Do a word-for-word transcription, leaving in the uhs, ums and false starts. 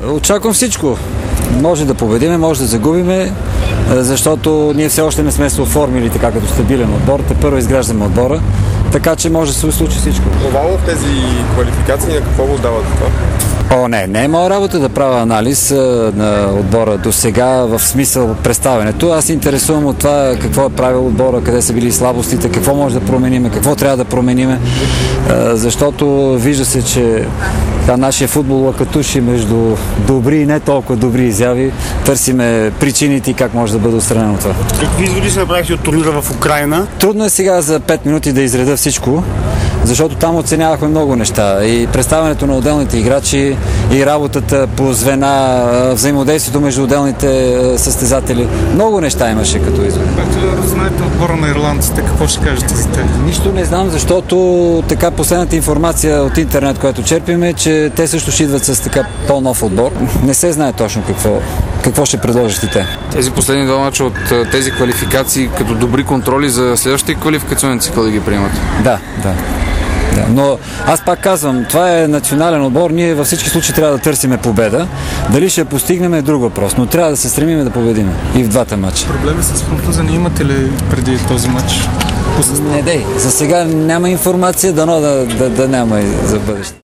очаквам всичко. Може да победиме, може да загубиме, защото ние все още не сме се оформили така като стабилен отбор. Те първо изграждаме отбора, така че може да се случи всичко. Провал в тези квалификации на какво го дават това? О, не, не е моя работа да правя анализ а, на отбора до сега в смисъл представянето. Аз се интересувам от това какво е правил отбора, къде са били слабостите, какво може да промениме, какво трябва да промениме, а, защото вижда се, че та, нашия футбол лакатуши между добри и не толкова добри изяви. Търсиме причините и как може да бъде отстранено това. Какви изводи се направихте от турнира в Украйна? Трудно е сега за пет минути да изреда всичко, защото там оценявахме много неща. И представянето на отделните играчи, и работата по звена, взаимодействието между отделните състезатели. Много неща имаше като извод. Както да знаете отбора на ирландците, какво ще кажете за те? Нищо не знам, защото така последната информация от интернет, която черпим, е, че те също ще идват с така по-нов отбор. Не се знае точно какво, какво ще предложат и те. Тези последни два мача от тези квалификации като добри контроли за следващия квалификационен цикъл да ги приемат? Да, да. Да, но аз пак казвам, това е национален отбор, ние във всички случаи трябва да търсиме победа. Дали ще я постигнем е друг въпрос, но трябва да се стремим да победим и в двата матча. Проблеми с контузени имате ли преди този матч? Не дей, за сега няма информация, дано да, да, да няма и за бъдеще.